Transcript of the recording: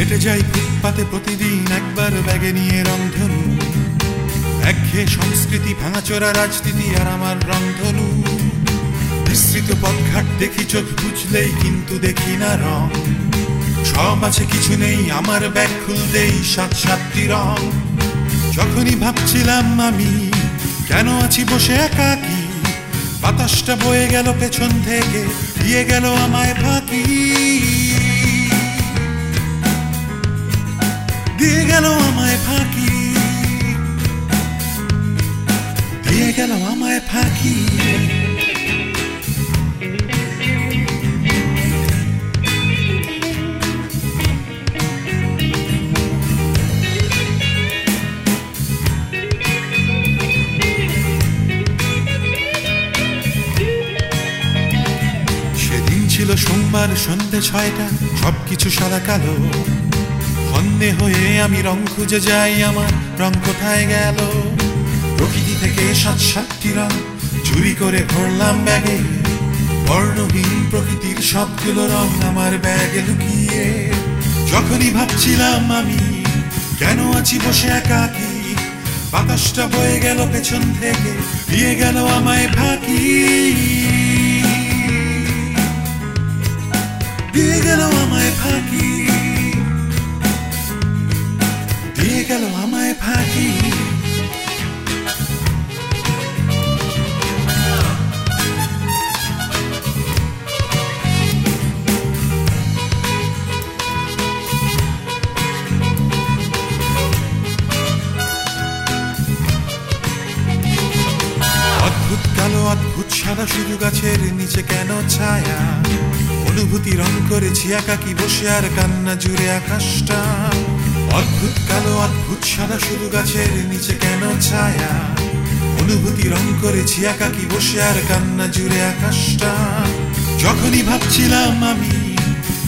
হেঁটে যাই ফুটপাতে প্রতিদিন একবার ব্যাগে নিয়ে রংধনু, একঘেয়ে সংস্কৃতি ভাঙাচোরা রাজনীতি আর আমার রংধনু। বিস্তৃত পথঘাট দেখি চোখ বুঝলেই, কিন্তু দেখি না রং। সব আছে কিছু নেই, আমার ব্যাগ খুলতেই সাত সাতটি রং। যখনই ভাবছিলাম আমি কেন আছি বসে একাকী, বাতাসটা বয়ে গেল পেছন থেকে, দিয়ে গেল আমায় ফাঁকি, দিয়ে গেল আমায় ফাঁকি, দিয়ে গেল আমায় ফাঁকি। সেদিন ছিল সোমবার সন্ধ্যে 6টা, সবকিছু সাদা কালো। হন্যে হয়ে আমি রং খুঁজে যাই, আমার রং কোথায় গেল। প্রকৃতি থেকে সাত সাতটি রং চুরি করে ভরলাম ব্যাগে, বর্ণহীন প্রকৃতির সবগুলো রং আমার ব্যাগে লুকিয়ে। যখনই ভাবছিলাম আমি কেন আছি বসে একাকী, বাতাসটা বয়ে গেল পেছন থেকে, দিয়ে গেল আমায় ফাঁকি, দিয়ে গেল আমায় ফাঁকি, দিয়ে গেল আমায় ফাঁকি। অদ্ভুত কালো অদ্ভুত সাদা, শুধু গাছের নিচে কেন ছায়া। অনুভূতি রং করেছি একাকী বসে, আর কান্না জুড়ে আকাশটা। অদ্ভুত কালো অদ্ভুত সাদা, শুধু গাছের নিচে কেন ছায়া। অনুভূতি রং করেছি একাকী বসে, আর কান্না জুড়ে আকাশটা। যখনই ভাবছিলাম আমি